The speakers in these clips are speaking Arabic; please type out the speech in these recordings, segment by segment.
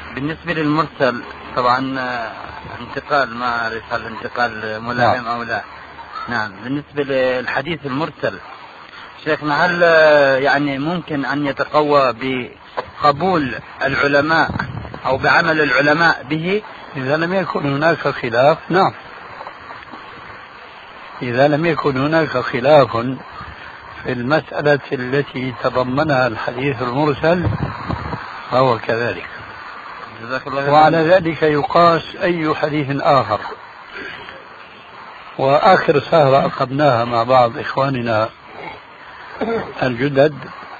بالنسبة للمرسل طبعا انتقال، ما أعرف هل انتقال ملائم أو لا. نعم. بالنسبة للحديث المرسل شيخنا، هل يعني ممكن أن يتقوى بقبول العلماء أو بعمل العلماء به إذا لم يكن هناك خلاف؟ نعم، إذا لم يكن هناك خلاف في المسألة التي تضمنها الحديث المرسل فهو كذلك، وعلى ذلك يقاس أي حديث آخر. وآخر سهرة عقدناها مع بعض إخواننا الجدد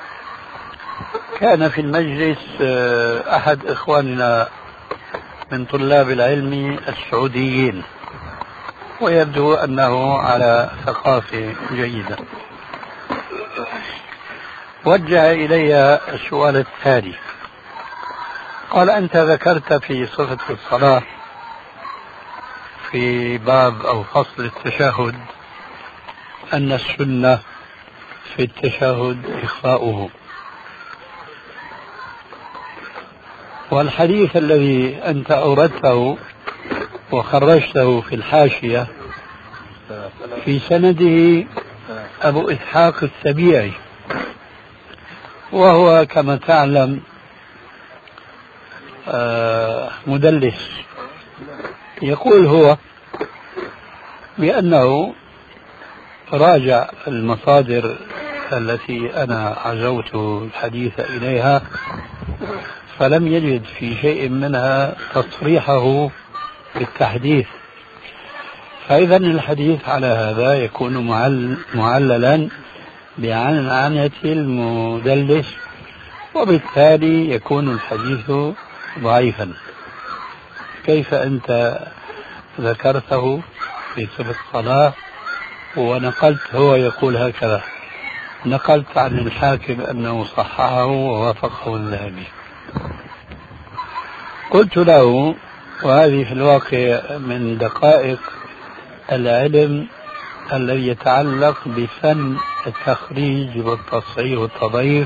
كان في المجلس أحد إخواننا من طلاب العلم السعوديين، ويبدو أنه على ثقافة جيدة. وجه إلي السؤال التالي، قال: أنت ذكرت في صفة الصلاة في باب أو فصل التشهد أن السنة في التشهد إخفاؤه، والحديث الذي أنت أوردته وخرجته في الحاشية في سنده أبو إسحاق السبيعي، وهو كما تعلم مدلس. يقول هو بأنه راجع المصادر التي أنا عزوت الحديث إليها فلم يجد في شيء منها تصريحه بالتحديث، فإذا الحديث على هذا يكون معللا بعنعنة المدلس، وبالتالي يكون الحديث ضعيفا. كيف أنت ذكرته في صفة الصلاة ونقلت، هو يقول هكذا، نقلت عن الحاكم أنه صححه ووافقه الذهبي. قلت له، وهذه في الواقع من دقائق العلم الذي يتعلق بفن التخريج والتصحيح والتضعيف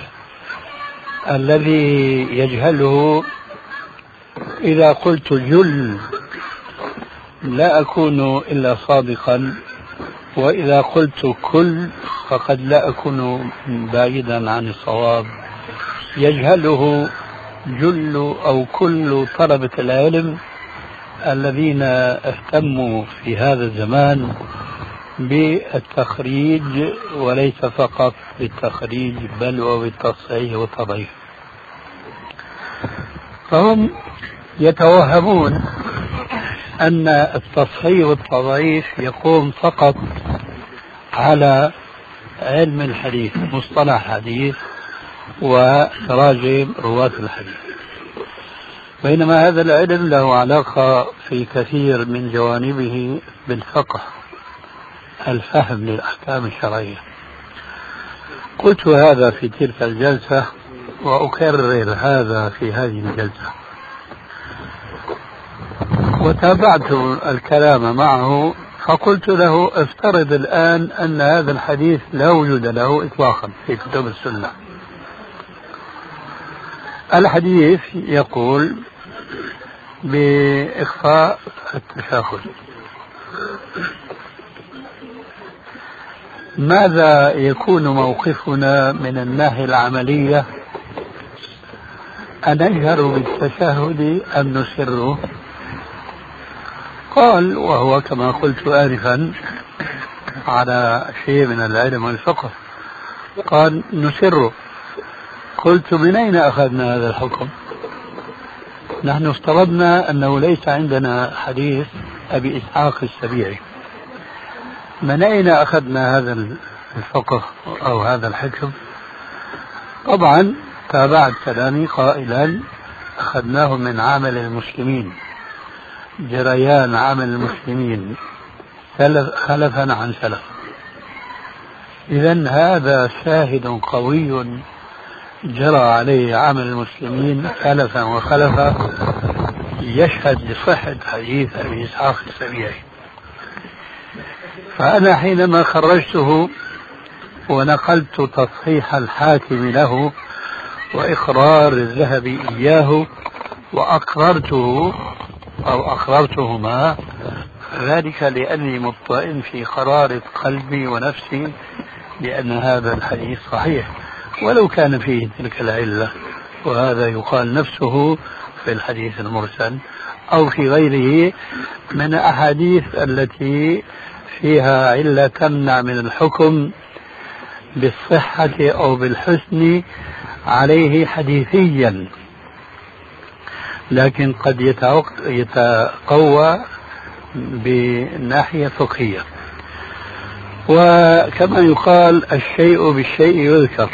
الذي يجهله، إذا قلت جل لا أكون إلا صادقا، وإذا قلت كل فقد لا أكون بعيدا عن الصواب. يجهله جل أو كل طلبة العلم الذين اهتموا في هذا الزمان بالتخريج، وليس فقط بالتخريج بل وبالتصحيح والتضعيف. فهم يتوهمون أن التصحيح والتضعيف يقوم فقط على علم الحديث، مصطلح حديث وتراجم رواة الحديث، بينما هذا العلم له علاقة في كثير من جوانبه بالفقه، الفهم للأحكام الشرعية. قلت هذا في تلك الجلسة وأكرر هذا في هذه الجلسة، وتابعت الكلام معه فقلت له: افترض الآن أن هذا الحديث لا وجود له إطلاقا في كتب السنة. الحديث يقول بإخفاء التشهد، ماذا يكون موقفنا من الناحية العملية؟ أنجهر بالتشهد أم نسره؟ قال، وهو كما قلت آنفا على شيء من العلم والفقه، قال: نسره. قلت: من أين أخذنا هذا الحكم؟ نحن افترضنا أنه ليس عندنا حديث أبي إسحاق السبيعي، من أين أخذنا هذا الفقه أو هذا الحكم؟ طبعا تابعت كلامي قائلا: أخذناه من عمل المسلمين، جريان عمل المسلمين خلفا عن سلف. إذن هذا شاهد قوي جرى عليه عمل المسلمين سلفا وخلفا، يشهد لصحة حديث أبي إسحاق السبيعي. فأنا حينما خرجته ونقلت تصحيح الحاكم له وإقرار الذهبي إياه، وأقررته أو أقررتهما، ذلك لأني مطمئن في قرارة قلبي ونفسي بأن هذا الحديث صحيح ولو كان فيه تلك العلة، وهذا يقال نفسه في الحديث المرسل أو في غيره من الأحاديث التي فيها علة تمنع من الحكم بالصحة أو بالحسن عليه حديثيا، لكن قد يتقوى بناحية فقهية. وكما يقال الشيء بالشيء يذكر.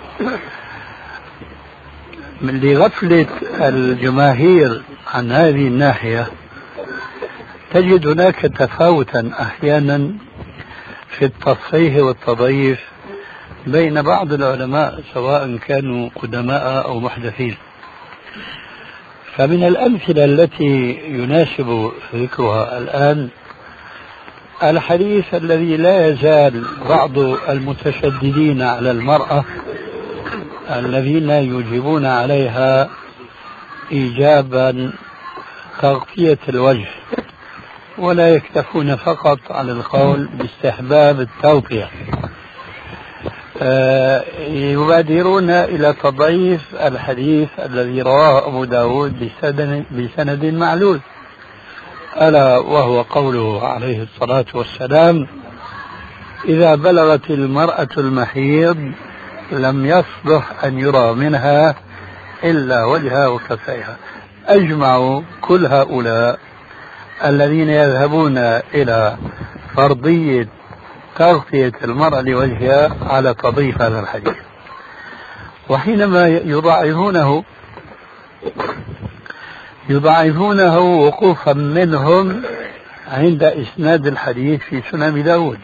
من لغفلة الجماهير عن هذه الناحية تجد هناك تفاوتا أحيانا في التصحيح والتضعيف بين بعض العلماء سواء كانوا قدماء أو محدثين. فمن الأمثلة التي يناسب ذكرها الآن الحديث الذي لا يزال بعض المتشددين على المرأة الذين يجيبون عليها إيجابا تغطية الوجه ولا يكتفون فقط على القول باستحباب التغطية، يبادرون إلى تضعيف الحديث الذي رواه أبو داود بسند معلول، ألا وهو قوله عليه الصلاة والسلام: إذا بلغت المرأة المحيض لم يصلح أن يرى منها إلا وجهها وكفيها. أجمعوا كل هؤلاء الذين يذهبون إلى فرضية تغطية المرأة لوجهها على تضعيف هذا الحديث، وحينما يضاعفونه وقوفا منهم عند إسناد الحديث في سنن داود،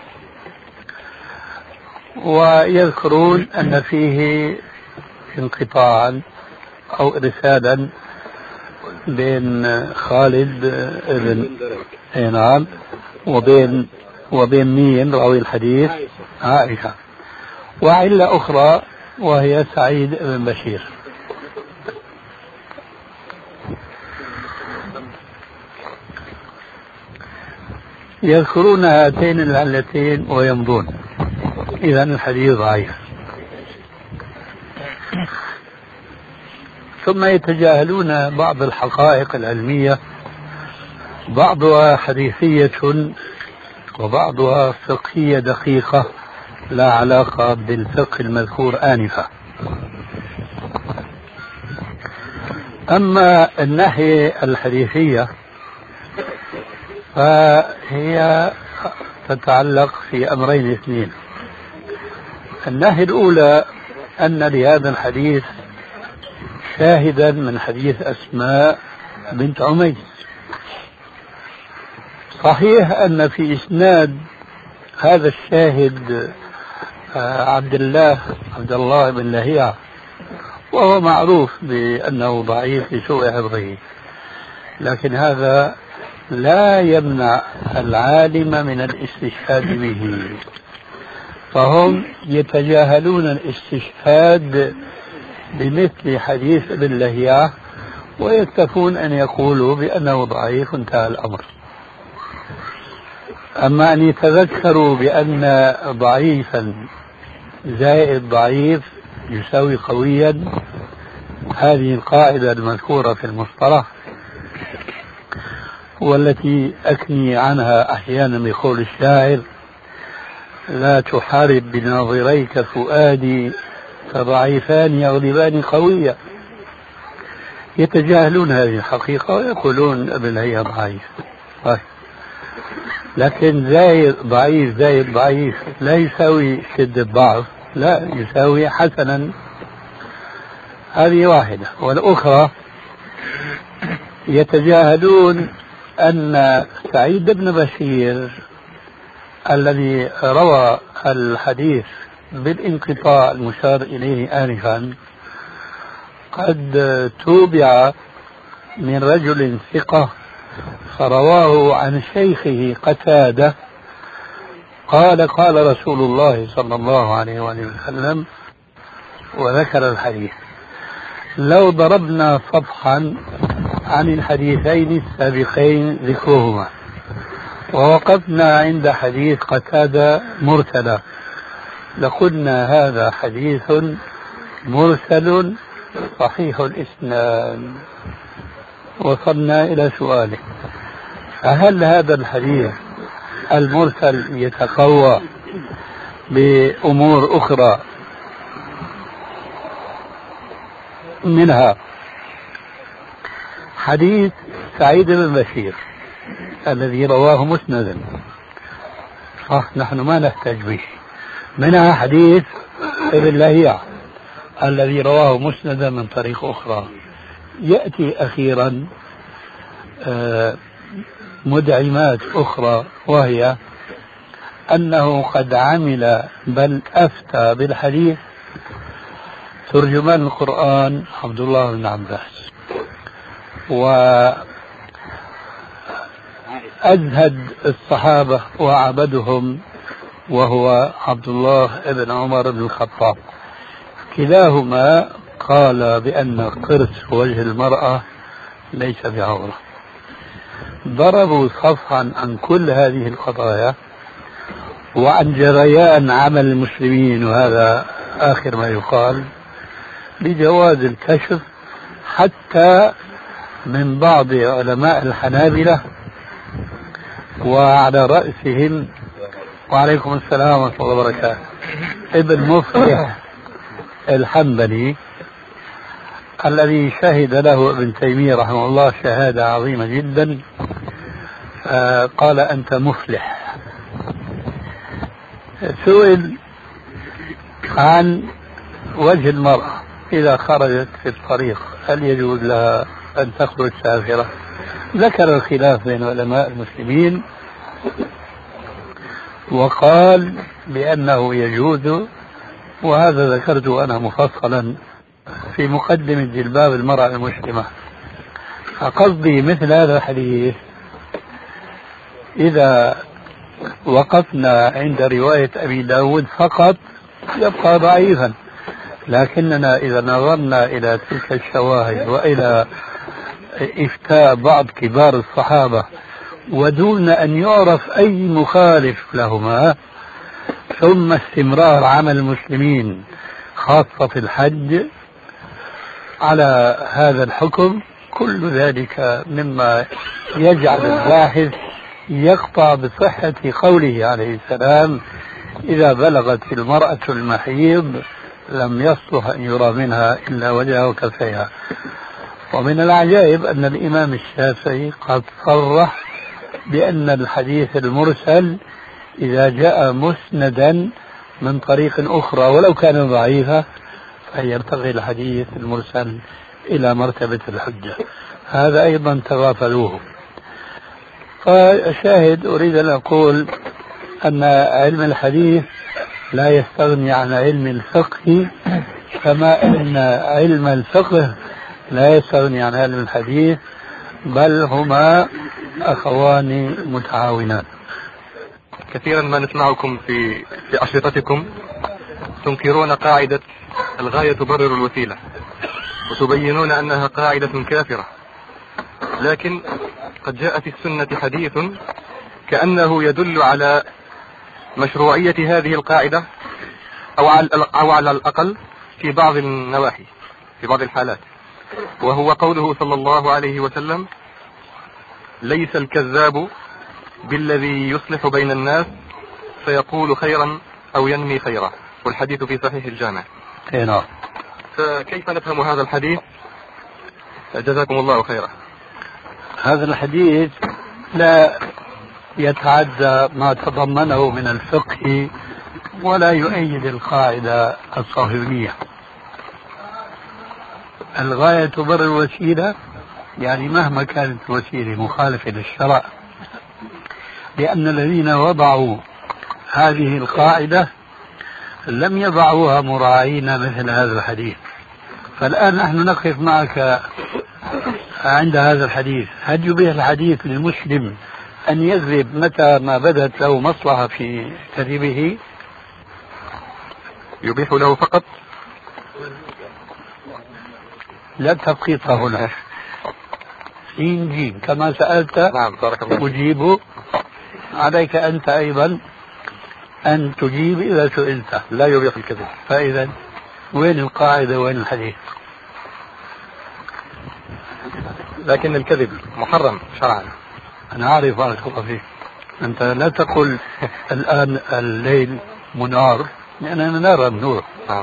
ويذكرون أن فيه انقطاعا أو إرسالا بين خالد بن نعم وبين مين راوي الحديث؟ عائشة. وعلة أخرى وهي سعيد بن بشير. يذكرون هاتين العلتين ويمضون، إذا الحديث ضعيف. ثم يتجاهلون بعض الحقائق العلمية، بعضها حديثية وبعضها فقهية دقيقة لا علاقة بالفقه المذكور آنفا. أما الناحية الحديثية فهي تتعلق في أمرين اثنين. الناحية الأولى أن لهذا الحديث شاهدا من حديث أسماء بنت عميس. صحيح أن في إسناد هذا الشاهد عبد الله بن لهيعة، وهو معروف بأنه ضعيف لسوء حفظه، لكن هذا لا يمنع العالم من الاستشهاد به، فهم يتجاهلون الاستشهاد بمثل حديث ابن لهيعة ويكتفون أن يقولوا بأنه ضعيف انتهى الأمر. أما أن يتذكروا بأن ضعيفا زائد ضعيف يساوي قويا، هذه القاعدة المذكورة في المصطلح والتي أكني عنها أحيانا بقول الشاعر: لا تحارب بناظريك فؤادي فضعيفان يغلبان قويا. يتجاهلون هذه الحقيقة ويقولون ابن هي ضعيف، لكن زايد ضعيف لا يساوي شدة ضعف، لا يساوي حسنا. هذه واحدة. والأخرى يتجاهلون أن سعيد بن بشير الذي روى الحديث بالانقطاع المشار إليه آنفا قد توبع من رجل ثقة فرواه عن شيخه قتادة قال: قال رسول الله صلى الله عليه وسلم، وذكر الحديث. لو ضربنا صفحا عن الحديثين السابقين ذكرهما، ووقفنا عند حديث قتادة مرسلا، لقلنا هذا حديث مرسل صحيح الإسناد. وصلنا إلى سؤاله: هل هذا الحديث المرسل يتقوى بأمور أخرى؟ منها حديث سعيد بن بشير الذي رواه مسندا، صح، نحن ما نحتاج به. منها حديث ابن لهيع الذي رواه مسندا من طريق أخرى. يأتي أخيرا مدعمات أخرى، وهي أنه قد عمل بل أفتى بالحديث ترجمان القرآن عبد الله بن عباس، وأزهد الصحابة وأعبدهم وهو عبد الله بن عمر بن الخطاب. كلاهما قال بأن قرص وجه المرأة ليس بعورة. ضربوا صفحا عن كل هذه القضايا وعن جريان عمل المسلمين، وهذا آخر ما يقال، بجواز الكشف حتى من بعض علماء الحنابلة، وعلى رأسهم وعليكم السلام ورحمة الله وبركاته ابن مفلح الحنبلي الذي شهد له ابن تيمية رحمه الله شهادة عظيمة جدا، قال أنت مفلح. سئل عن وجه المرأة إذا خرجت في الطريق هل يجوز لها أن تخرج سافرة؟ ذكر الخلاف بين علماء المسلمين وقال بأنه يجوز، وهذا ذكرته أنا مفصلا في مقدمة جلباب المرأة المسلمة. فقصدي مثل هذا الحديث إذا وقفنا عند رواية أبي داود فقط يبقى ضعيفا، لكننا إذا نظرنا إلى تلك الشواهد وإلى إفتاء بعض كبار الصحابة ودون أن يعرف أي مخالف لهما، ثم استمرار عمل المسلمين خاصة في الحج على هذا الحكم، كل ذلك مما يجعل الباحث يقطع بصحة قوله عليه السلام: إذا بلغت المرأة المحيض لم يصلح أن يرى منها إلا وجهها وكفيها. ومن العجائب أن الإمام الشافعي قد صرح بأن الحديث المرسل إذا جاء مسندا من طريق أخرى ولو كان ضعيفا فيرتقي الحديث المرسل إلى مرتبة الحجة. هذا أيضا تغافلوه. فشاهد أريد أن أقول أن علم الحديث لا يستغني عن علم الفقه، كما أن علم الفقه لا يستغني عن علم الحديث، بل هما أخوان متعاونان. كثيرا ما نسمعكم في أشرطتكم تنكرون قاعدة الغاية تبرر الوسيلة، وتبينون أنها قاعدة كافرة، لكن قد جاء في السنة حديث كأنه يدل على مشروعية هذه القاعدة أو على الأقل في بعض النواحي في بعض الحالات، وهو قوله صلى الله عليه وسلم: ليس الكذاب بالذي يصلح بين الناس فيقول خيرا أو ينمي خيرا، والحديث في صحيح الجامع. نعم. فكيف نفهم هذا الحديث؟ جزاكم الله خيرا. هذا الحديث لا يتعدى ما تضمنه من الفقه ولا يؤيد القاعدة الصهيونية. الغاية تبرر الوسيلة، يعني مهما كانت الوسيلة مخالفة للشرع، لأن الذين وضعوا هذه القاعدة لم يضعوها مراعين مثل هذا الحديث. فالآن نحن نقف معك عند هذا الحديث. هل يبيح الحديث للمسلم أن يكذب متى ما بدت له مصلحة في كذبه؟ يبيح له فقط؟ لا تفقيط هنا. سين جيم كما سألت. نعم بارك الله. أجيب. عليك أنت أيضا أن تجيب إذا سئلت. لا يبيح الكذب. فإذا وين القاعدة وين الحديث؟ لكن الكذب محرم شرعا. أنا أعرف بارك الله فيك. أنت لا تقل الآن الليل منار لأننا نرى النور. نعم.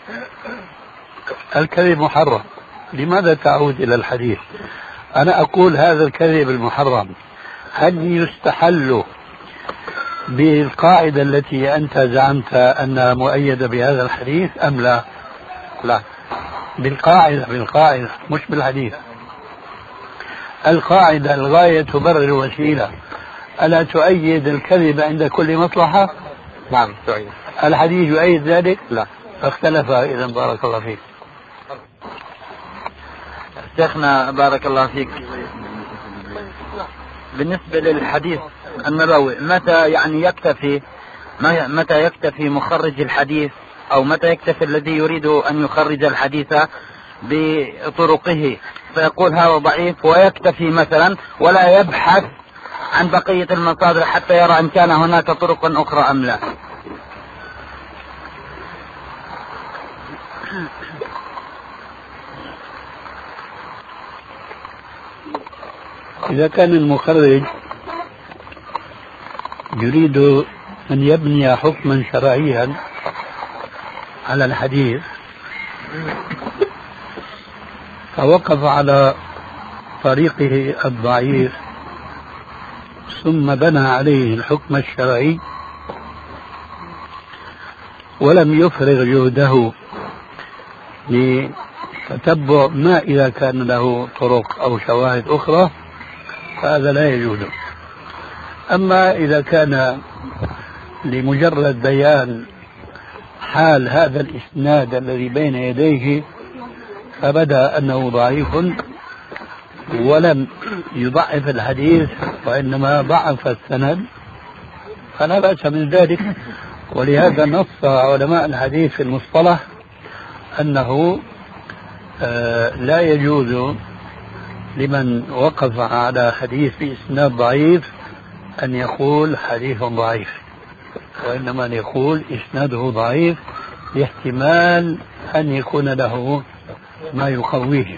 الكذب محرم. لماذا تعود إلى الحديث؟ أنا أقول هذا الكذب المحرم هل يستحل بالقاعدة التي أنت زعمت أنها مؤيدة بهذا الحديث أم لا؟ لا. بالقاعدة مش بالحديث. القاعدة الغاية تبرر الوسيلة ألا تؤيد الكذب عند كل مصلحة؟ نعم تؤيد. الحديث يؤيد ذلك؟ لا. فاختلف إذا بارك الله فيك. شيخنا بارك الله فيك، بالنسبة للحديث النبوي متى يكتفي مخرج الحديث أو متى يكتفي الذي يريد أن يخرج الحديث بطرقه فيقول هذا ضعيف ويكتفي مثلا ولا يبحث عن بقية المصادر حتى يرى إن كان هناك طرق أخرى أم لا؟ إذا كان المخرج يريد أن يبني حكما شرعيا على الحديث فوقف على طريقه الضعيف ثم بنى عليه الحكم الشرعي ولم يفرغ جهده لتتبع ما إذا كان له طرق أو شواهد أخرى فهذا لا يجوز. أما إذا كان لمجرد بيان حال هذا الإسناد الذي بين يديه فبدا أنه ضعيف ولم يضعف الحديث وإنما ضعف السند فلا بأس من ذلك. ولهذا نص علماء الحديث في المصطلح أنه لا يجوز لمن وقف على حديث بإسناد ضعيف أن يقول حديث ضعيف، وإنما يقول إسناده ضعيف لاحتمال أن يكون له ما يقويه.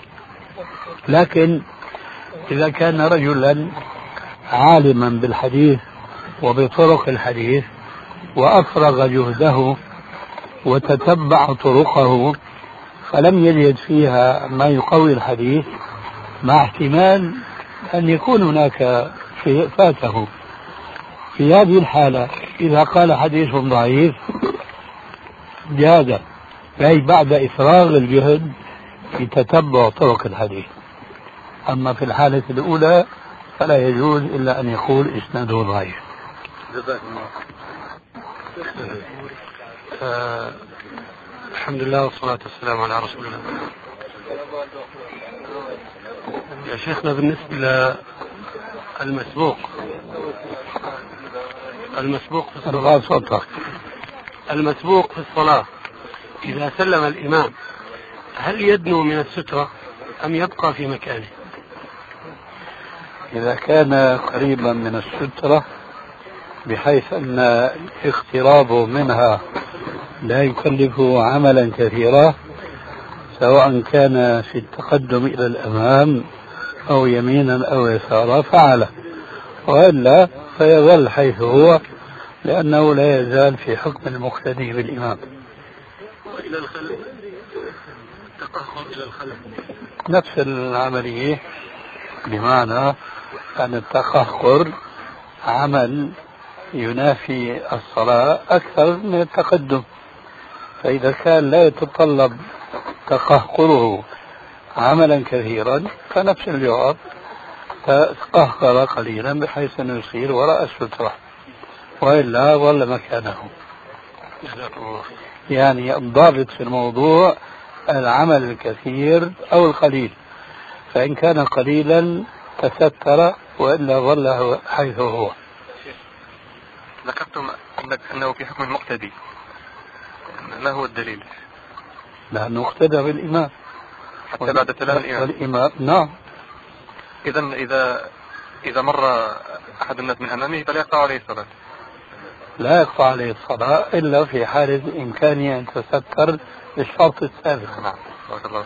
لكن إذا كان رجلا عالما بالحديث وبطرق الحديث وأفرغ جهده وتتبع طرقه فلم يجد فيها ما يقوي الحديث مع احتمال أن يكون هناك شيء فاته، في هذه الحالة إذا قال حديث ضعيف جاز، أي بعد إفراغ الجهد في تتبع طرق الحديث. أما في الحالة الأولى فلا يجوز إلا أن يقول إسناده ضعيف. الحمد لله والصلاة والسلام على رسول الله. يا شيخنا بالنسبة للمسبوق المسبوق في الصلاة إذا سلم الإمام هل يدنو من السترة أم يبقى في مكانه؟ إذا كان قريبا من السترة بحيث أن اقترابه منها لا يكلفه عملا كثيرا سواء كان في التقدم إلى الأمام أو يمينا أو يسارا فعله، وإلا فيظل حيث هو لأنه لا يزال في حكم المقتدي بالإمام. وإلى الخلف التقهر إلى الخلف نفس العملية، بمعنى أن التقهر عمل ينافي الصلاة أكثر من التقدم، فإذا كان لا يتطلب تقهقره عملا كثيرا فنفس الجواب تقهقر قليلا بحيث أنه يصير وراء السترة وإلا ظل مكانه. يعني الضابط في الموضوع العمل الكثير أو القليل، فإن كان قليلا تستر وإلا ظل حيث هو. ذكرتم أنه في حكم المقتدي، ما هو الدليل؟ لأنه اقتدى بالإمام حتى بعد سلام الإمام. والإمام نعم، إذا إذا مر أحد الناس من أمامه فلا يقطع عليه الصلاة. لا يقطع عليه الصلاة إلا في حالة إمكانية أن تستر بالشرط السابق. نعم. بارك الله.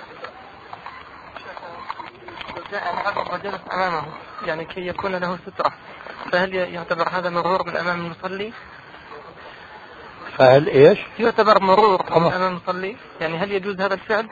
وجلس أمامه يعني كي يكون له سترة، فهل يعتبر هذا مرور من أمام المصلي؟ فهل إيش؟ يعتبر مرور من أمام المصلي، يعني هل يجوز هذا الفعل؟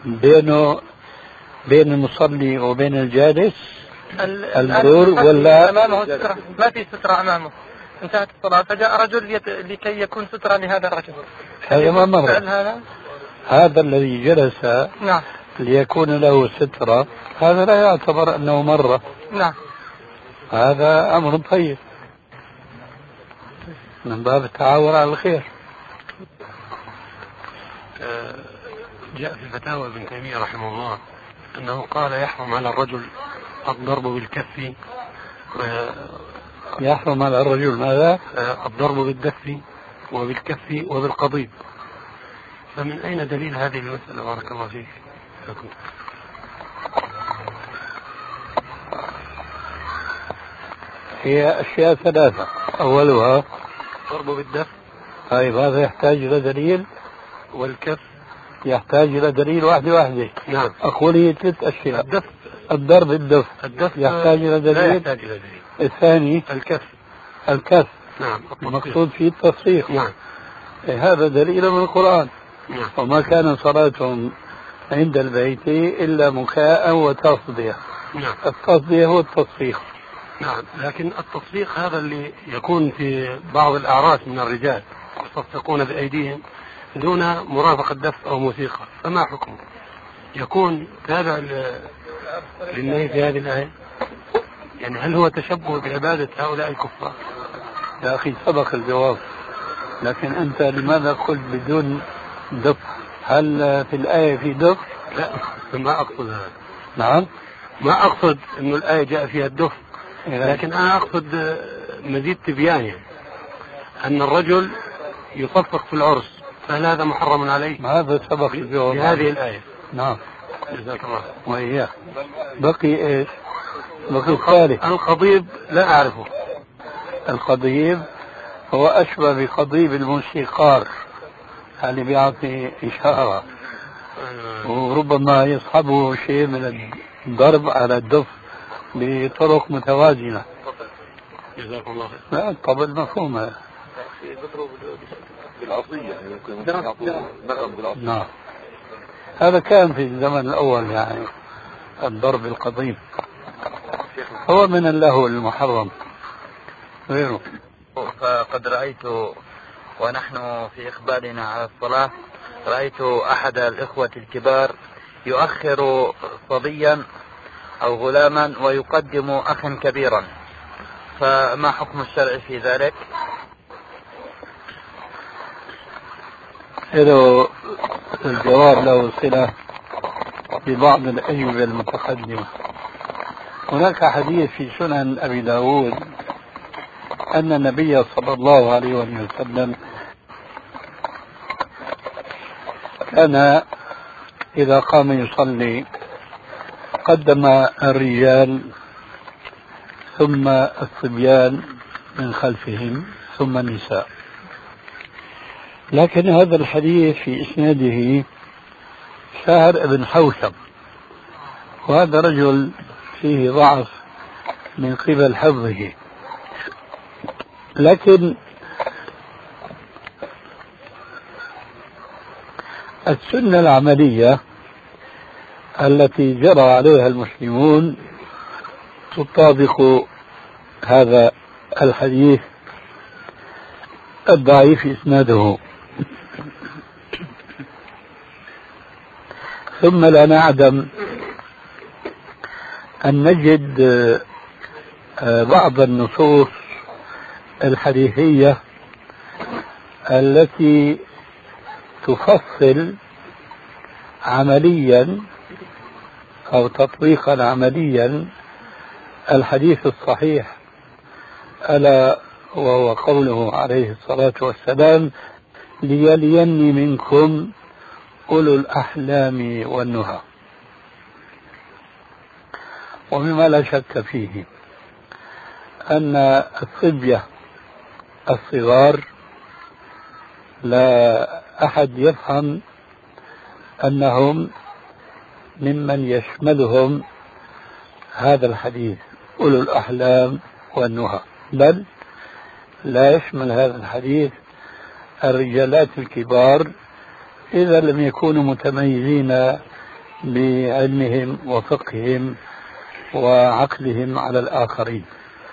بين المصلي وبين الجالس المرور ولا أمامه سترة؟ ما في سترة أمامه، انتهت الصلاة فجاء رجل لكي يكون سترة لهذا الرجل. هذا ما مر. هذا الذي جلس نعم ليكون له سترة هذا لا يعتبر أنه مرة. نعم. هذا أمر طيب من باب التعاون على الخير. جاء في فتاوى ابن تيمية رحمه الله أنه قال يحرم على الرجل الضرب بالكف. يحرم على الرجل ماذا؟ الضرب بالدف وبالكف وبالقضيب. فمن أين دليل هذه المسألة بارك الله فيك؟ هي أشياء ثلاثة. أولها ضرب بالدف. طيب هذا يحتاج إلى دليل. والكف يحتاج إلى دليل واحدة. نعم. أقول هي ثلاث أشياء. الدف. الضرب بالدف. الدف يحتاج إلى دليل. لا يحتاج إلى دليل. الثاني الكف. نعم. المقصود فيه التصفيق. نعم. هذا دليل من القرآن. نعم. وما كان صلاتهم عند البيت إلا مكاء وتصدية. نعم. التصدية هو التصفيق. نعم. لكن التصفيق هذا اللي يكون في بعض الأعراس من الرجال يصفقون بأيديهم دون مرافقة دف أو موسيقى، فما حكمه؟ يكون تابع للنهي في هذه الآية؟ يعني هل هو تشبه بعبادة هؤلاء الكفار؟ يا أخي سبق الجواب، لكن أنت لماذا قلت بدون دف؟ هل في الآية في دف؟ لا ما أقصد هذا. نعم. ما أقصد أن الآية جاء فيها الدف، لكن أنا أقصد مزيد تبيان، يعني أن الرجل يصفق في العرس، فهل هذا محرم عليه؟ ما هذا سبق الجواب في هذه الآية. نعم. جزاك الله. وإياه بقي إيش؟ بقي الثالث. القضيب لا أعرفه. القضيب هو أشبه بقضيب الموسيقار اللي بيعطي إشارة، وربما يصحبه شيء من الضرب على الدف بطرق متوازنة. جزاكم الله خير. لا الطبل مفهومة. بالعصية نعم. هذا كان في الزمن الأول يعني الضرب القضيب هو من اللهو المحرم غيره. فقد رأيت ونحن في إقبالنا على الصلاة رأيت أحد الإخوة الكبار يؤخر صبيا أو غلاما ويقدم أخا كبيرا، فما حكم الشرع في ذلك؟ الجواب له صلة ببعض الأجوبة المتقدمة. هناك حديث في سنن أبي داود أن النبي صلى الله عليه وسلم كان إذا قام يصلي قدم الرجال ثم الصبيان من خلفهم ثم النساء. لكن هذا الحديث في إسناده شاهر بن حوشب، وهذا رجل فيه ضعف من قبل حفظه، لكن السنة العملية التي جرى عليها المسلمون تطابق هذا الحديث الضعيف إسناده. ثم لا نعدم أن نجد بعض النصوص الحديثية التي تفصل عمليا أو تطبيقا عمليا الحديث الصحيح، ألا وهو قوله عليه الصلاة والسلام: ليليني منكم أولو الأحلام والنهى. ومما لا شك فيه أن الصبية الصغار لا أحد يفهم أنهم ممن يشملهم هذا الحديث أولو الأحلام والنهى، بل لا يشمل هذا الحديث الرجالات الكبار إذا لم يكونوا متميزين بعلمهم وفقههم وعقلهم على الآخرين.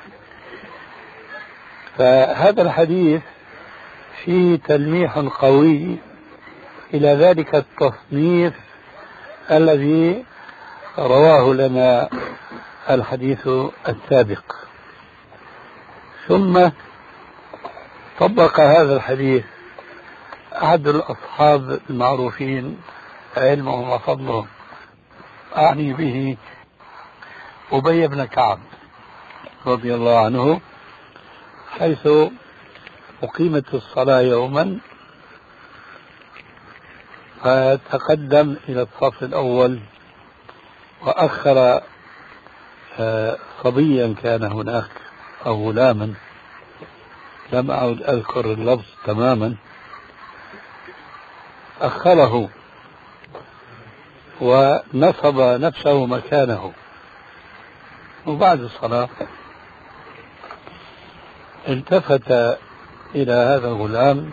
فهذا الحديث فيه تلميح قوي إلى ذلك التصنيف الذي رواه لنا الحديث السابق. ثم طبق هذا الحديث أحد الأصحاب المعروفين علمهم وفضلهم، أعني به أبي بن كعب رضي الله عنه، حيث أقيمت الصلاة يوما فتقدم إلى الصف الأول وأخر صبيا كان هناك أو غلاما، لم أعد أذكر اللفظ تماما، أخره ونصب نفسه مكانه. وبعد الصلاة التفت إلى هذا الغلام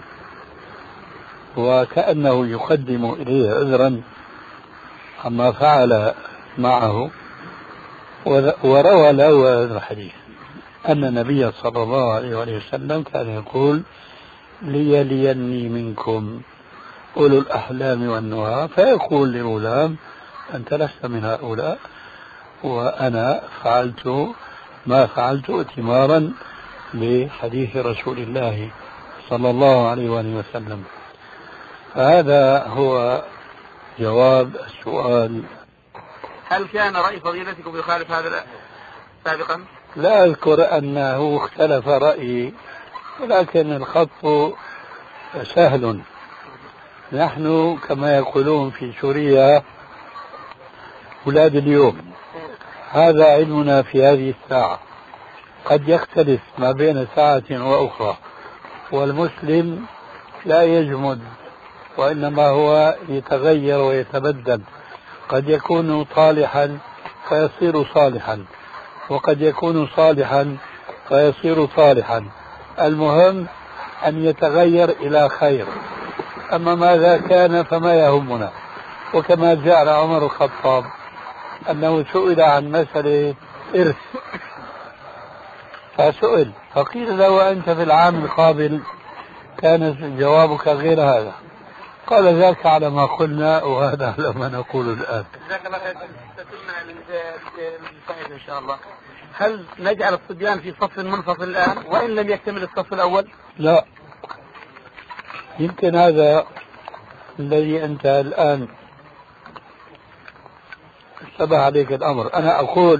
وكأنه يقدم إليه عذرا عما فعل معه، وروى له هذا الحديث أن النبي صلى الله عليه وسلم كان يقول: ليليني منكم أولو الأحلام والنهى، فيقول للغلام: أنت لست من هؤلاء، وأنا فعلت ما فعلت ائتمارا بحديث رسول الله صلى الله عليه وسلم. فهذا هو جواب السؤال. هل كان رأي فضيلتكم يخالف هذا سابقا؟ لا أذكر أنه اختلف رأيي، ولكن الخط سهل. نحن كما يقولون في سوريا أولاد اليوم، هذا علمنا في هذه الساعة، قد يختلف ما بين ساعة وأخرى، والمسلم لا يجمد وإنما هو يتغير ويتبدل، قد يكون طالحا فيصير صالحا، وقد يكون صالحا فيصير صالحا، المهم أن يتغير إلى خير. أما ماذا كان فما يهمنا. وكما جعل عمر الخطاب أنه سئل عن مسألة إرث، فسئل فقيل له: أنت في العام القابل كان جوابك غير هذا؟ قال: ذاك على ما قلنا وهذا على ما نقول الآن. جزاك الله خير. إن شاء الله. هل نجعل الصبيان في صف منفصل الآن وإن لم يكتمل الصف الأول؟ لا، يمكن هذا الذي أنت الآن اشتبه عليك الأمر. أنا أقول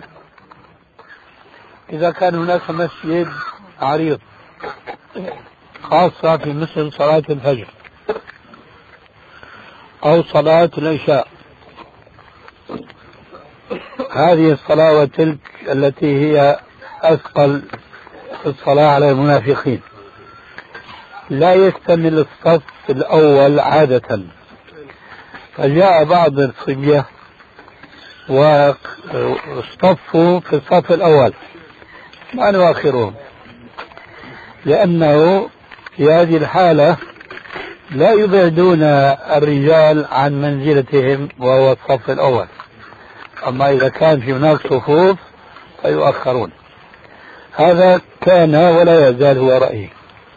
إذا كان هناك مسجد عريض خاصة في مثل صلاة الفجر أو صلاة العشاء، هذه الصلاة وتلك التي هي أثقل في الصلاة على المنافقين، لا يكتمل الصف الأول عادة، فجاء بعض الصبية واصطفوا في الصف الأول ما نؤخرهم، لأنه في هذه الحالة لا يبعدون الرجال عن منزلتهم وهو الصف الأول. أما إذا كان في هناك صفوف فيؤخرون. هذا كان ولا يزال هو رأيي.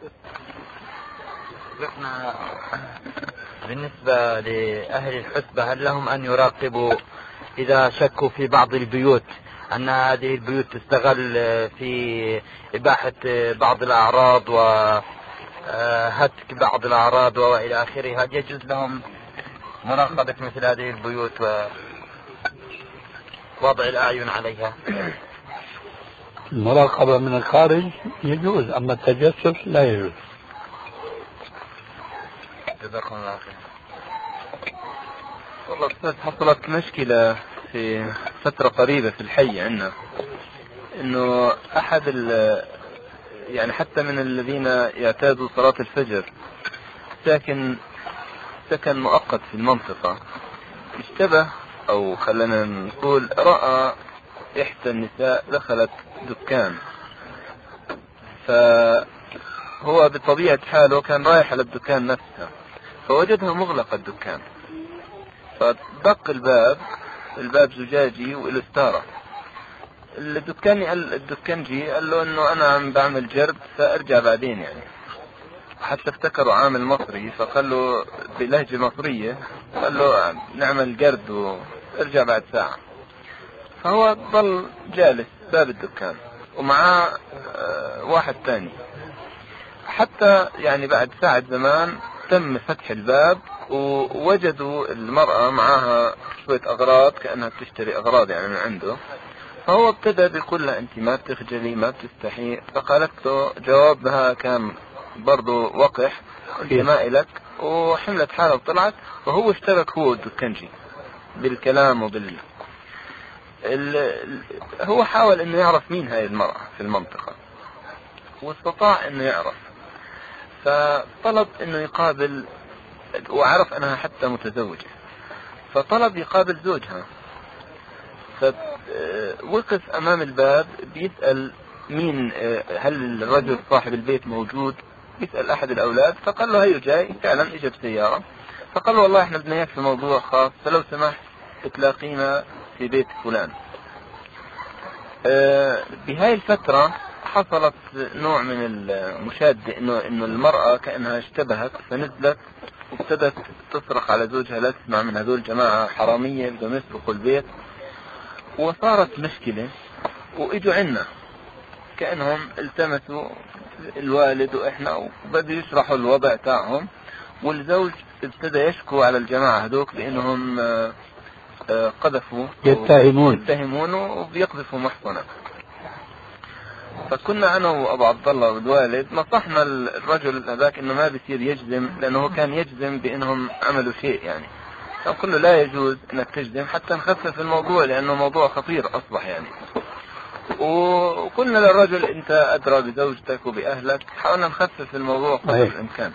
بالنسبة لأهل الحسبة، هل لهم أن يراقبوا إذا شكوا في بعض البيوت أن هذه البيوت تستغل في إباحة بعض الأعراض وهتك بعض الأعراض وإلى آخره، هل يجوز لهم مراقبة مثل هذه البيوت ووضع الأعين عليها؟ المراقبة من الخارج يجوز، أما التجسس لا يجوز. جزاكم الله خير. والله أستاذ، حصلت مشكلة في فترة قريبة في الحي عندنا إنه أحد يعني حتى من الذين يعتادوا صلاة الفجر سكن مؤقت في المنطقة، اشتبه أو خلينا نقول رأى إحدى النساء دخلت دكان، فهو بطبيعة حاله كان رايح على الدكان نفسها فوجدها مغلقة الدكان، فدق الباب زجاجي وله ستارة. الدكانجي قال له انه انا عم بعمل جرد فارجع بعدين يعني، حتى افتكروا عامل مصري فقال له بلهجة مصرية قال له نعمل جرد وارجع بعد ساعة. فهو ظل جالس باب الدكان ومعاه واحد ثاني، حتى يعني بعد ساعة زمان تم فتح الباب ووجدوا المرأة معها شوية أغراض كأنها بتشتري أغراض يعني من عنده. فهو ابتدى بيقول لها أنت ما بتخجلي ما بتستحي؟ فقالت له جوابها كان برضو وقح، أنت ما إلك، وحملت حالها وطلعت. وهو اشترك هو الدكنجي بالكلام هو حاول انه يعرف مين هاي المرأة في المنطقة واستطاع انه يعرف، فطلب انه يقابل، وعرف انها حتى متزوجة، فطلب يقابل زوجها. فوقف امام الباب بيسأل مين، هل الرجل صاحب البيت موجود؟ بيسأل احد الاولاد، فقال له هيو جاي، فعلا اجى بسيارة. فقال له والله احنا بدنا اياك في موضوع خاص، فلو سمحت تلاقينا في بيت فلان. بهاي الفترة حصلت نوع من المشادة، انه المرأة كأنها اشتبهت فنزلت وابتدت تصرخ على زوجها لا تسمع من هذول جماعة حرامية بدهم يسرقوا البيت، وصارت مشكلة. واجوا عنا كأنهم التمسوا الوالد واحنا وبدوا يشرحوا الوضع تاعهم، والزوج ابتدى يشكو على الجماعة هذوك بانهم قذفوا يتهمون وبيقذفوا محصنة. فكنا انا وابو عبد الله والوالد نصحنا الرجل هذاك انه ما بيصير يجزم، لانه كان يجزم بانهم عملوا شيء يعني، فقلنا له لا يجوز انك تجزم حتى نخفف الموضوع لانه موضوع خطير اصبح يعني. وقلنا للرجل انت ادرى بزوجتك وباهلك، حاولنا نخفف الموضوع قدر الامكان.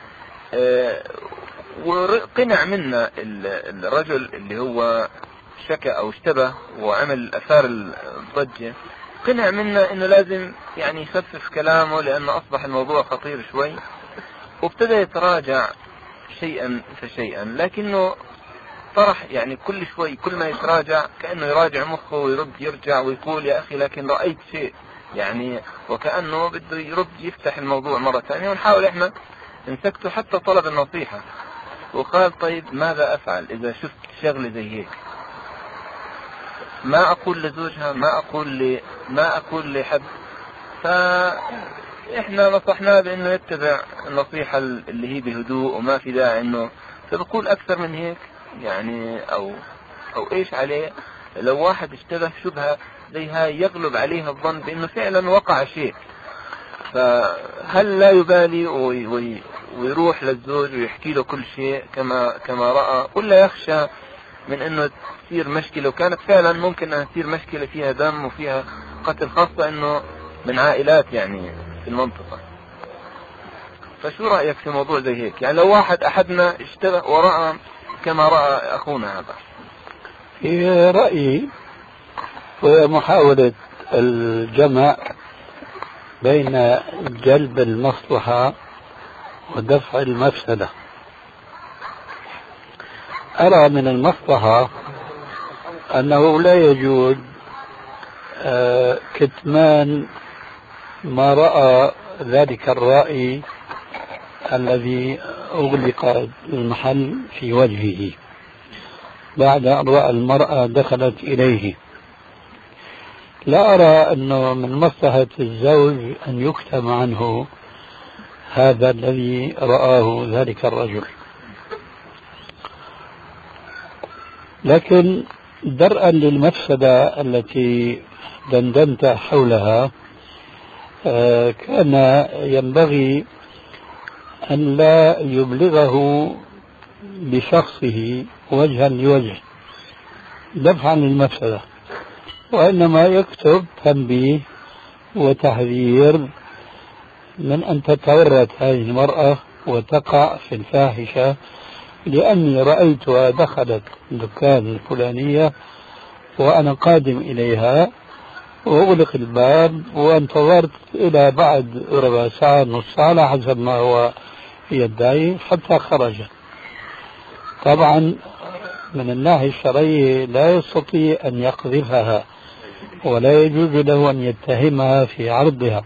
وقنع منا الرجل اللي هو شكى او اشتبه وعمل اثار الضجة، قنع منا انه لازم يعني يخفف كلامه لانه اصبح الموضوع خطير شوي، وابتدى يتراجع شيئا فشيئا، لكنه طرح يعني كل شوي كل ما يتراجع كأنه يراجع مخه ويرد يرجع ويقول يا اخي لكن رأيت شيء يعني، وكأنه بده يرد يفتح الموضوع مرة ثانية، ونحاول احنا نسكته حتى طلب النصيحة. وقال طيب ماذا افعل اذا شفت شغلة زي هيك؟ ما اقول لزوجها، ما اقول لحد. فاحنا نصحناه بانه يتبع النصيحة اللي هي بهدوء وما في داعي انه، فبقول اكثر من هيك يعني او ايش عليه لو واحد اشتبه شبهة زي هاي يغلب عليها الظن بانه فعلا وقع شيء، فهل لا يبالي ويروح للزوج ويحكي له كل شيء كما رأى، ولا يخشى من انه تصير مشكلة، وكانت فعلا ممكن انها تصير مشكلة فيها دم وفيها قتل، خاصة انه من عائلات يعني في المنطقة. فشو رأيك في موضوع زي هيك؟ يعني لو احدنا اشتبه ورأى كما رأى اخونا هذا. في رأيي ومحاولة الجمع بين جلب المصلحة ودفع المفسدة. أرى من المصلحة أنه لا يجوز كتمان ما رأى ذلك الرائي الذي أغلق المحل في وجهه بعد أن رأى المرأة دخلت إليه. لا أرى أنه من مصلحة الزوج أن يكتم عنه هذا الذي رآه ذلك الرجل، لكن درءا للمفسدة التي دندنت حولها كان ينبغي أن لا يبلغه بشخصه وجها لوجه دفعا للمفسدة. وإنما يكتب تنبيه وتحذير من أن تتورط هذه المرأة وتقع في الفاحشة، لأني رأيتها دخلت الدكان الفلانية وأنا قادم إليها وأغلق الباب وانتظرت إلى بعد ربع ساعة نص ساعة على حسب ما هو يدعي حتى خرجت. طبعا من الناحية الشرعية لا يستطيع أن يقذفها ولا يجوز له أن يتهمها في عرضها،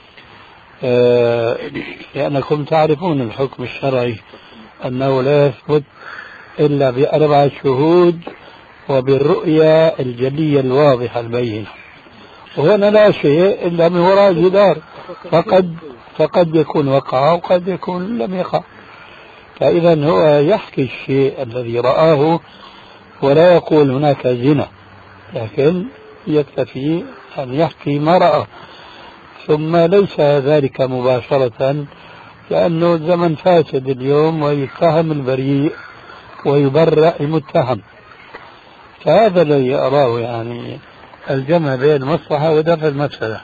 لأنكم تعرفون الحكم الشرعي أنه لا يثبت إلا ب4 شهود وبالرؤية الجلية الواضحة البينة، وهنا لا شيء إلا من وراء الجدار، فقد يكون وقع وقد يكون لم يقع. فإذا هو يحكي الشيء الذي رآه ولا يقول هناك زنا، لكن يكتفي أن يحكي ما رأى. ثم ليس ذلك مباشرة، لأنه الزمن فاسد اليوم ويتهم البريء ويبرأ المتهم. فهذا الذي أراه يعني الجمع بين المصلحة ودفع المفسدة.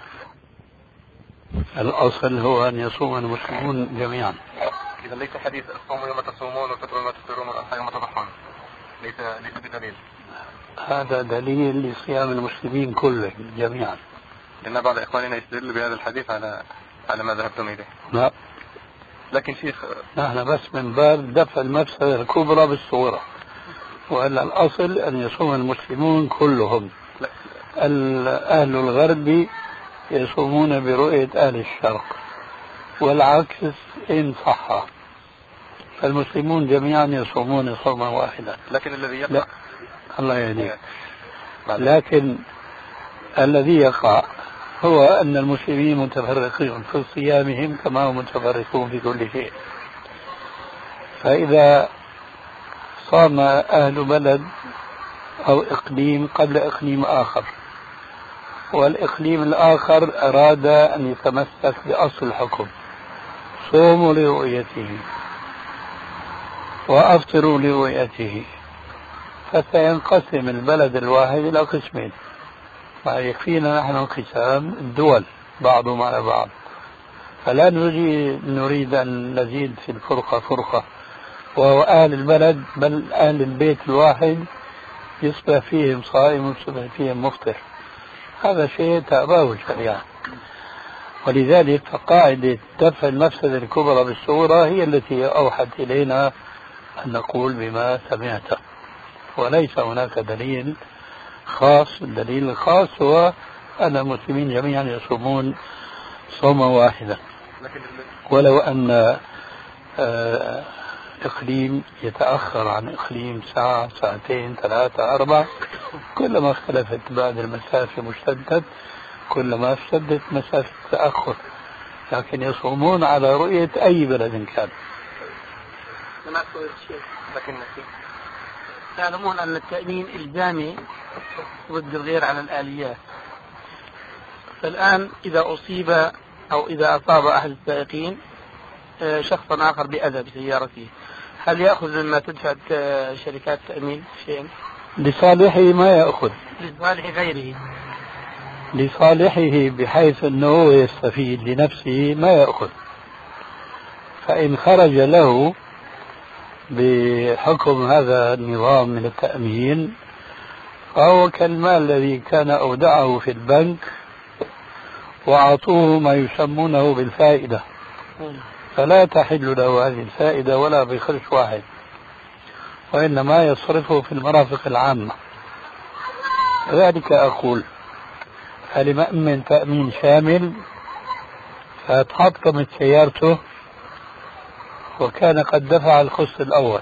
الأصل هو أن يصوم المسلمون جميعا. إذا ليس حديث الصوم يوم تصومون والفطر يوم تفطرون والأضحى يوم تضحون ليس بدليل. هذا دليل لصيام المسلمين كلهم جميعا. لأن بعض إخواننا يستدل بهذا الحديث على ما ذهبتم إليه. لا، لكن شيخ نحن بس من باب دفع المفسدة الكبرى بالصورة، وإلا الأصل أن يصوم المسلمون كلهم. أهل الغرب يصومون برؤية أهل الشرق والعكس إن صح، فالمسلمون جميعا يصومون صوما واحدا. لكن الذي يقع الله يهديك، لكن الذي يقع هو أن المسلمين متفرقون في صيامهم كما هم متفرقون في كل شيء. فإذا صام أهل بلد أو إقليم قبل إقليم آخر، والإقليم الآخر أراد أن يتمسك بأصل الحكم، صوموا لرؤيته وأفطروا لرؤيته، فسينقسم البلد الواحد إلى قسمين. يكفينا نحن انقسام الدول بعضهم على بعض، فلا نريد أن نزيد في الفرقة فرقة، وهو أهل البلد بل أهل البيت الواحد يصبح فيهم صائم ويصبح فيهم مفطر. هذا شيء تأباه الشريعة، ولذلك فقاعدة دفع المفسدة الكبرى بالصورة هي التي أوحت إلينا أن نقول بما سمعته، وليس هناك دليل خاص. الدليل الخاص هو أن المسلمين جميعا يصومون صوما واحدا، ولو أن إقليم يتأخر عن إقليم ساعة ساعتين 3 4، كلما اختلفت بعد المسافة مشتدة كلما اشتدت مسافة التأخر، لكن يصومون على رؤية أي بلد كان. لكن تعلمون أن التأمين إلزامي ضد الغير على الآليات. فالآن إذا أصيب أو إذا أصاب أحد السائقين شخصا آخر بأذى بسيارته، هل يأخذ مما تدفع شركات التأمين شيئا؟ لصالحه ما يأخذ، لصالح غيره، لصالحه بحيث أنه يستفيد لنفسه ما يأخذ. فإن خرج له بحكم هذا النظام من التأمين فهو كالمال الذي كان أودعه في البنك وأعطوه ما يسمونه بالفائدة، فلا تحل له هذه الفائدة ولا بخرج واحد، وإنما يصرفه في المرافق العامة. لذلك أقول فلمأمن تأمين شامل فتحطمت سيارته وكان قد دفع الخص الأول،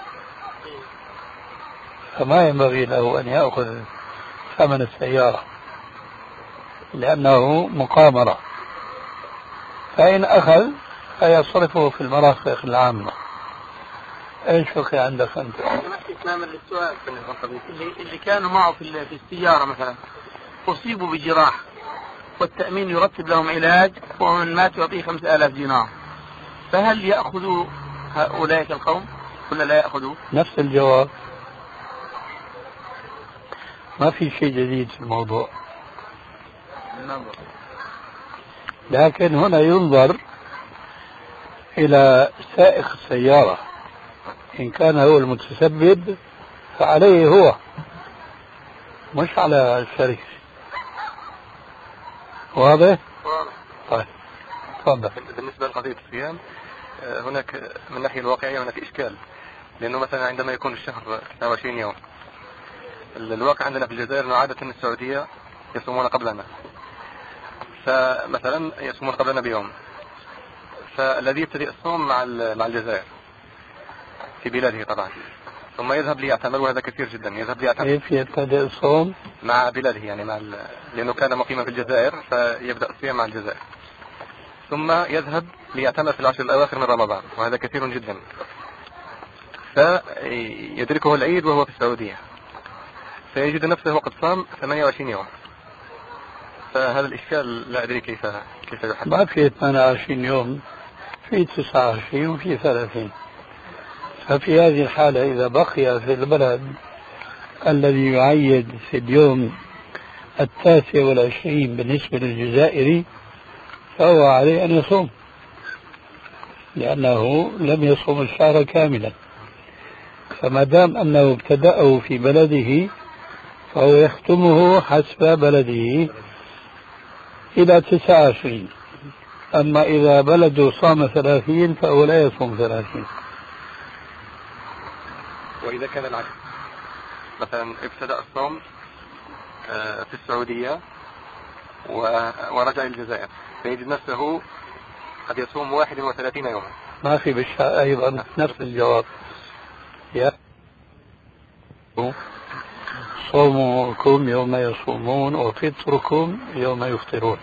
فما ينبغي له أن يأخذ ثمن السيارة لأنه مقامرة، فإن أخذ فيصرفه في المرافق العامة. ايش بقي عندك انت؟ اتماما للسؤال، اللي كانوا معه في السيارة مثلا أصيبوا بجراح والتأمين يرتب لهم علاج ومن مات يعطيه 5000 دينار، فهل يأخذوا هؤلاء القوم ولا لا يأخذوا؟ نفس الجواب، ما في شيء جديد في الموضوع. لكن هنا ينظر إلى سائق السيارة، إن كان هو المتسبب فعليه هو، مش على الشركة. واضح؟ طيب تفضل. بالنسبة لقضية الصيام هناك من الناحية الواقعية هناك إشكال، لأنه مثلا عندما يكون الشهر 29 يوم، الواقع عندنا في الجزائر أنه عادة السعودية يصومون قبلنا، فمثلا يصومون قبلنا بيوم، فالذي يبتدئ الصوم مع الجزائر في بلاده طبعا، ثم يذهب ليعتمر، وهذا كثير جدا، يذهب ليعتمر. كيف يبتدئ الصوم؟ مع بلاده يعني لأنه كان مقيما في الجزائر فيبدأ الصيام مع الجزائر، ثم يذهب ليعتمر في العشر الأواخر من رمضان، وهذا كثير جدا، فيدركه العيد وهو في السعودية، فيجد نفسه وقد صام 28 يوم. فهذا الإشكال لا أدري كيف يحل. ما في 28 يوم، في 29 وفي 30. ففي هذه الحالة إذا بقي في البلد الذي يعيد في اليوم 29 بالنسبة للجزائري فهو عليه أن يصوم، لأنه لم يصوم الشهر كاملا. فما دام أنه ابتدأه في بلده فهو يختمه حسب بلده إلى 29. أما إذا بلده صام 30 فهو لا يصوم 30. وإذا كان العكس، مثلا ابتدأ الصوم في السعودية ورجع إلى الجزائر، فيجد نفسه قد يصوم 31 يوما. ما في بالشاء أيضا نفس الجواب. صومكم يوم يصومون وفطركم يوم يفطرون.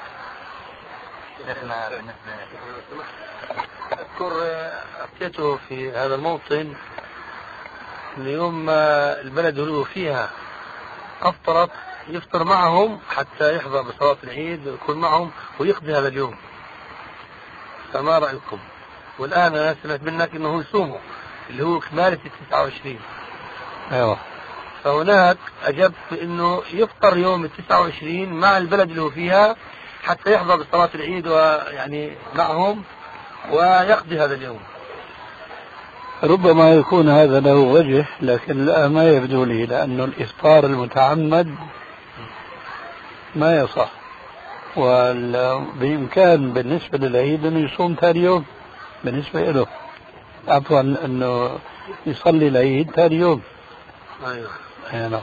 أذكر أتيته في هذا الموطن اليوم البلد اللي فيها أفطرت، يفطر معهم حتى يحضر بصلاة العيد ويكون معهم ويقضي هذا اليوم. فما رأيكم؟ والآن أنا سمعت منك أنه يصوموا اللي هو كمالة 29. أيوة. فهناك أجبت أنه يفطر يوم 29 مع البلد اللي هو فيها حتى يحضر بصلاة العيد ويعني معهم ويقضي هذا اليوم. ربما يكون هذا له وجه، لكن لا ما يبدو لي، لأنه الإفطار المتعمد ما يصح، وبإمكان بالنسبة للعيد أنه يصوم ثاني يوم بالنسبة له، عفوا أنه يصلي العيد ثاني يوم. أيوة. نعم.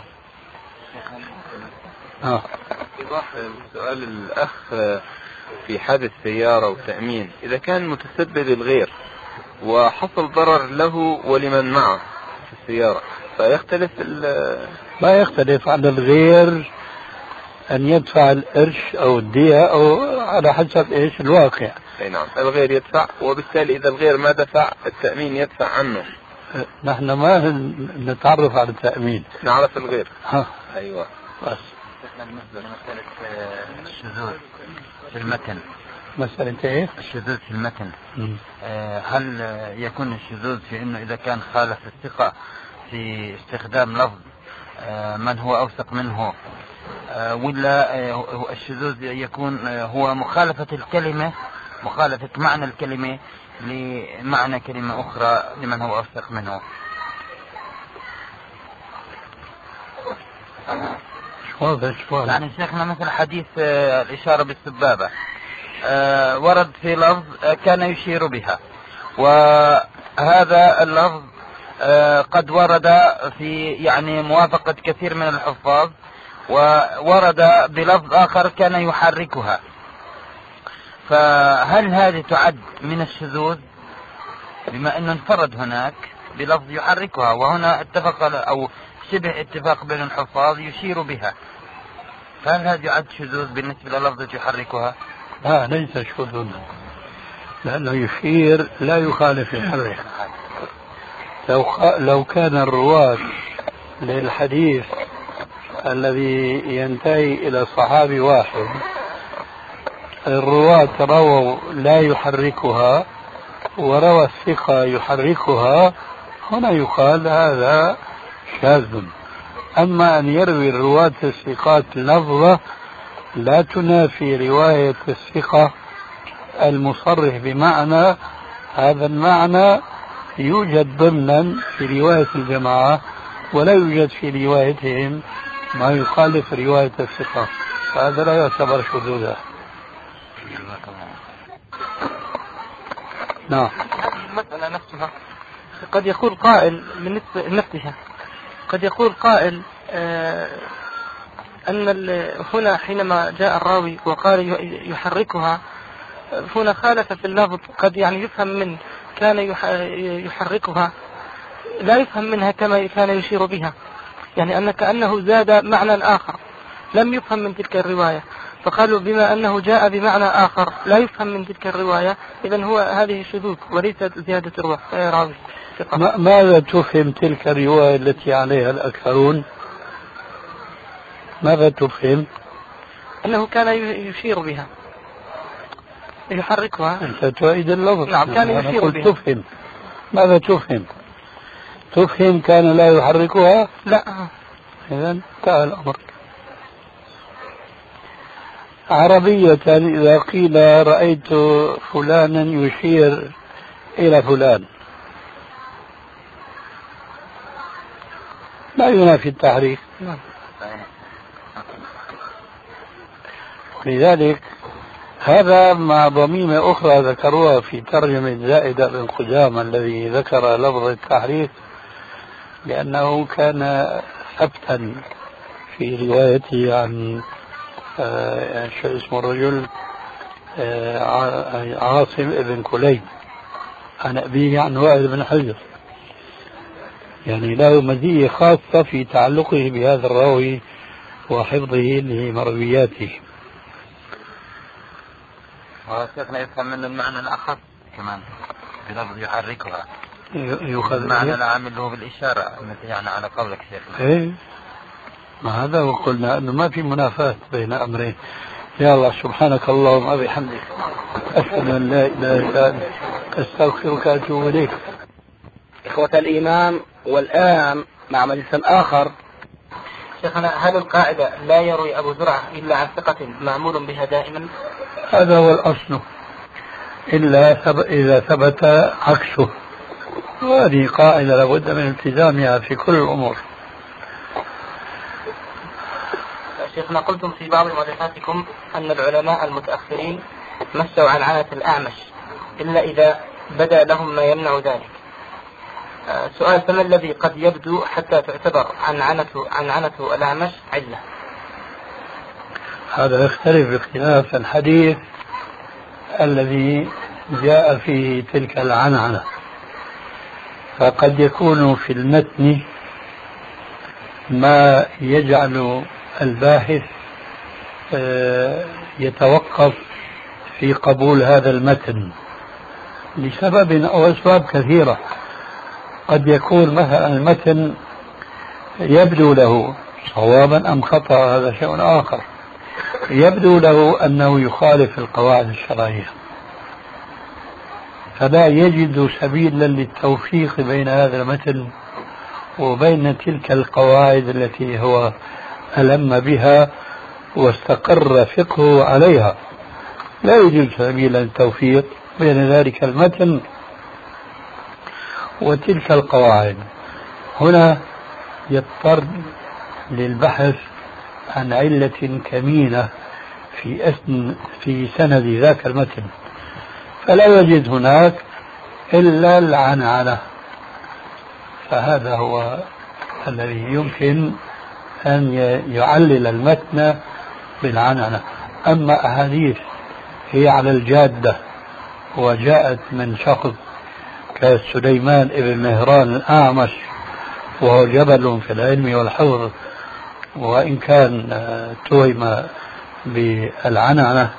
إيضاح سؤال الأخ في حادث سيارة وتأمين، إذا كان متسبب الغير وحصل ضرر له ولمن معه في السيارة فيختلف ما يختلف عن الغير أن يدفع القرش أو الدية أو على حسب إيش الواقع. أي نعم، الغير يدفع، وبالتالي إذا الغير ما دفع التأمين يدفع عنه. نحن ما نتعرف على التأمين، نعرف الغير. أيوة. بس مسألة الشذوذ في المتن. مسألة إيه؟ الشذوذ في المتن. هل يكون الشذوذ في إنه إذا كان خالف الثقة في استخدام لفظ من هو أوثق منه، ولا الشذوذ يكون هو مخالفة الكلمة، مخالفة معنى الكلمة لمعنى كلمة أخرى لمن هو أوثق منه؟ يعني شيخنا مثل حديث الإشارة بالسبابة ورد في لفظ كان يشير بها، وهذا اللفظ قد ورد في يعني موافقة كثير من الحفاظ، وورد بلفظ آخر كان يحركها، فهل هذه تعد من الشذوذ بما أنه انفرد هناك بلفظ يحركها، وهنا اتفق أو شبه اتفاق بين الحفاظ يشير بها، فهل هذا يعد شذوذ بالنسبة للفظ يحركها؟ لا، ليس شذوذ، لأنه يشير لا يخالف يحرك. لو كان الرواة للحديث الذي ينتهي إلى صحابي واحد الرواة رووا لا يحركها وروى الثقة يحركها، هنا يقال هذا شاذ. أما أن يروي الرواة الثقات لفظة لا تنافي رواية الثقة المصرح بمعنى هذا المعنى يوجد ضمنا في رواية الجماعة، ولا يوجد في روايتهم ما يخالف رواية الثقة، فهذا لا يعتبر شذوذا. نعم. المسألة نفسها قد يقول قائل بالنسبة لنفسها، قد يقول قائل أن هنا حينما جاء الراوي وقال يحركها، هنا خالف في اللفظ، قد يعني يفهم من كان يحركها لا يفهم منها كما كان يشير بها، يعني أن كأنه زاد معنى آخر لم يفهم من تلك الرواية، فقالوا بما أنه جاء بمعنى آخر لا يفهم من تلك الرواية إذن هو هذه شذوذ وليست زيادة راوي. ماذا تفهم تلك الرواية التي عليها الأكثرون؟ ماذا تفهم؟ أنه كان يشير بها يحركها. أنت تعيد اللفظ. نعم كان يشير بها. تفهم ماذا تفهم؟ تفهم كان لا يحركها؟ لا. إذن انتهى الأمر. عربية إذا قيل رأيت فلانا يشير إلى فلان لا ينافي التحريك. لذلك هذا مع ضميمة أخرى ذكروها في ترجمة زائدة بن قدامة الذي ذكر لفظ التحريك، لأنه كان ثبتا في روايته عن شو اسمه الرجل عاصم بن كليب عن أبيه عن وائل بن حجر، يعني له مزية خاصة في تعلقه بهذا الراوي وحفظه لمروياته. وشيخنا يفهم من المعنى الآخر كمان بلفظ يحركها، يؤخذ المعنى العام اللي هو بالإشارة يعني على قولك شيخنا. إيه ما هذا وقلنا أنه ما في منافاة بين أمرين. يا الله سبحانك اللهم وبحمدك أشهد أن لا إله إلا أنت أستغفرك وأتوب إليك. إخوة الإمام، والآن مع مجلس آخر. شيخنا هل القاعدة لا يروي أبو زرعة إلا عن ثقة معمول بها دائما؟ هذا هو الأصل إلا إذا ثبت عكسه، وهذه قاعدة لابد من التزامها في كل الأمور. شيخنا قلتم في بعض مؤلفاتكم أن العلماء المتأخرين مسوا عن عنة الأعمش إلا إذا بدأ لهم ما يمنع ذلك. سؤال: فما الذي قد يبدو حتى تعتبر عن عنة الأعمش علة؟ هذا يختلف باختلاف الحديث الذي جاء فيه تلك العنعنة، فقد يكون في المتن ما يجعل الباحث يتوقف في قبول هذا المتن لسبب أو أسباب كثيرة. قد يكون مثلا المتن يبدو له صوابا أم خطأ، هذا شيء آخر. يبدو له أنه يخالف القواعد الشرعية، فلا يجد سبيلا للتوفيق بين هذا المتن وبين تلك القواعد التي هو ألم بها واستقر فقهه عليها. لا يوجد سبيل للتوفيق بين ذلك المتن وتلك القواعد. هنا يضطر للبحث عن علة كمينة في سند ذاك المتن، فلا يجد هناك إلا العنعنة، فهذا هو الذي يمكن أن يعلل المتن بالعنعنة. أما أحاديث هي على الجادة وجاءت من شخص كسليمان بن مهران الأعمش وهو جبل في العلم والحفظ، وإن كان توهم بالعنعنة،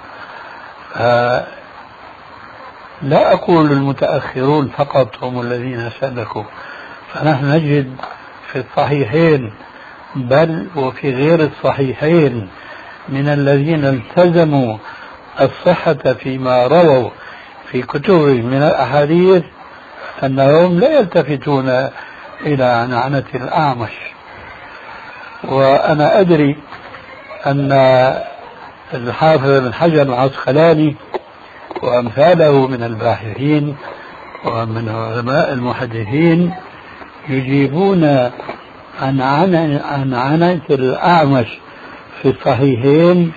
لا أقول المتأخرون فقط هم الذين سلكوا، فنحن نجد في الصحيحين بل وفي غير الصحيحين من الذين التزموا الصحة فيما رووا في كتبهم من الأحاديث أنهم لا يلتفتون إلى عنعنة الأعمش. وأنا أدري أن الحافظ ابن حجر العسقلاني وأمثاله من الباحثين ومن علماء المحدثين يجيبون عن عنعنة الأعمش في الصحيحين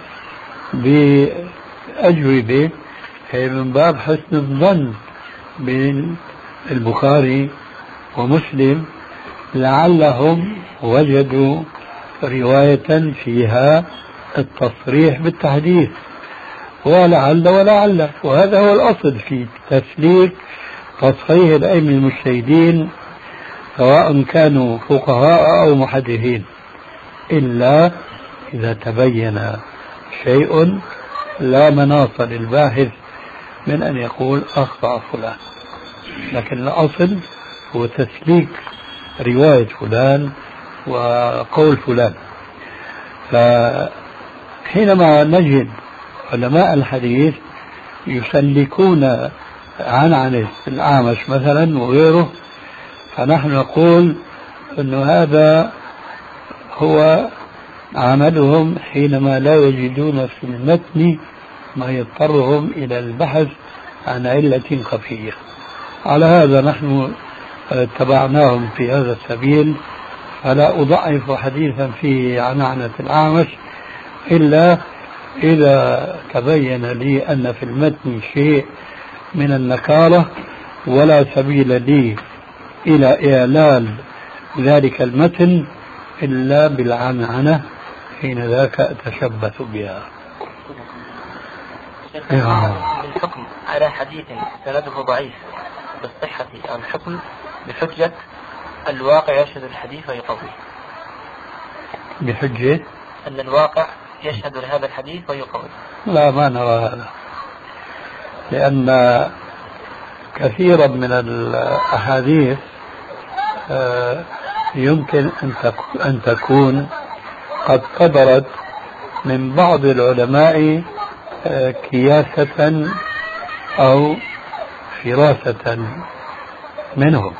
بأجوبة من باب حسن الظن بين البخاري ومسلم، لعلهم وجدوا رواية فيها التصريح بالتحديث، ولعل ولعل، وهذا هو الأصل في تسليك تصحيح الأئمة المجتهدين سواء كانوا فقهاء أو محدثين، إلا إذا تبين شيء لا مناص للباحث من أن يقول أخطأ فلان، لكن الأصل هو تسليك رواية فلان وقول فلان. فحينما نجد علماء الحديث يسلكون عن الأعمش مثلا وغيره، فنحن نقول أن هذا هو عملهم حينما لا يجدون في المتن ما يضطرهم إلى البحث عن علة خفية. على هذا نحن اتبعناهم في هذا السبيل، فلا أضعف حديثا فيه عنعنة الأعمش إلا إذا تبين لي أن في المتن شيء من النكارة ولا سبيل لي إلى إعلال ذلك المتن إلا بالعنعنة، حين ذاك أتشبث بها. الحكم على حديث سنده ضعيف بالصحة أو الحكم بحجة الواقع يشهد الحديث ويقوي، بحجة أن الواقع يشهد لهذا الحديث ويقوي. لا، ما نرى هذا، لأن كثيرا من الأحاديث يمكن أن تكون قد صدرت من بعض العلماء كياسة أو فراسة منهم،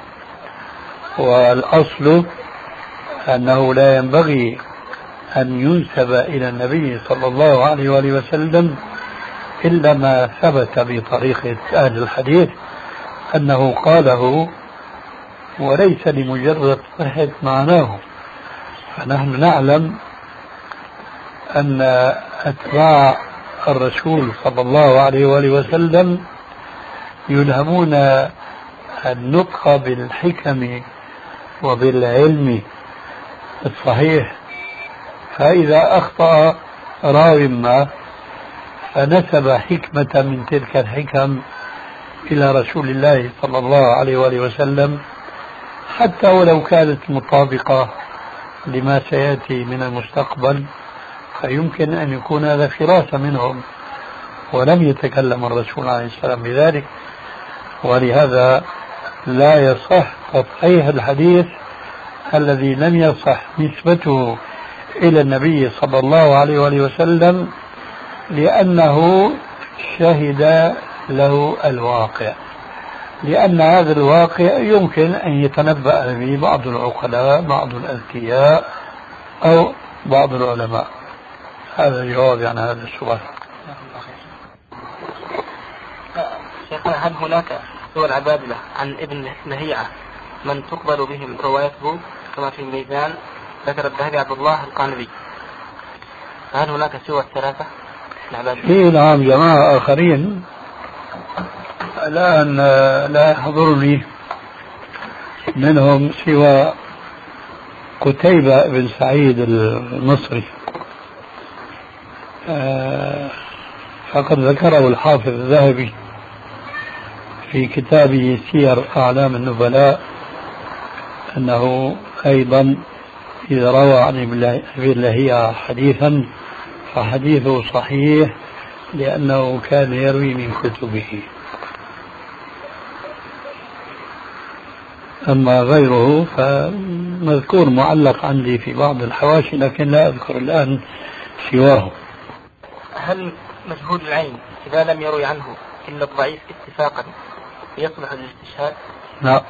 والأصل أنه لا ينبغي أن ينسب إلى النبي صلى الله عليه وآله وسلم إلا ما ثبت بطريقة أهل الحديث أنه قاله، وليس لمجرد صحة معناه. فنحن نعلم أن أتباع الرسول صلى الله عليه وآله وسلم يلهمون النطق بالحكم وبالعلم الصحيح، فإذا أخطأ راو ما فنسب حكمة من تلك الحكم إلى رسول الله صلى الله عليه وآله وسلم، حتى ولو كانت مطابقة لما سيأتي من المستقبل، فيمكن أن يكون هذا فراسة منهم ولم يتكلم الرسول عليه السلام بذلك. ولهذا لا يصح تصحيح الحديث الذي لم يصح نسبته إلى النبي صلى الله عليه وآله وسلم، لأنه شهد له الواقع، لأن هذا الواقع يمكن أن يتنبأ به بعض العقلاء، بعض الأذكياء، أو بعض العلماء. هذا الجواب عن هذا السؤال. شيخنا، هل هناك سوى العبادلة عن ابن لهيعة من تقبل بهم روايته كما في الميزان ذكر الذهبي عبد الله القانبي؟ هل هناك سوى الثلاثة العبادلة؟ في نعم جماعة آخرين الآن لا يحضرني منهم سوى قتيبة بن سعيد المصري، فقد ذكره الحافظ الذهبي في كتابه سير أعلام النبلاء أنه أيضا إذا روى عن ابن لهيعة حديثا فحديثه صحيح لأنه كان يروي من كتبه. أما غيره فمذكور معلق عندي في بعض الحواشي، لكن لا أذكر الآن سواه. هل مجهول العين إذا لم يروي عنه إلا الضعيف اتفاقا يصلح للاستشهاد؟ لا.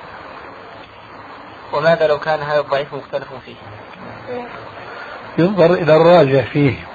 وماذا لو كان هذا الضعيف مختلف فيه؟ ينظر إلى الراجح فيه،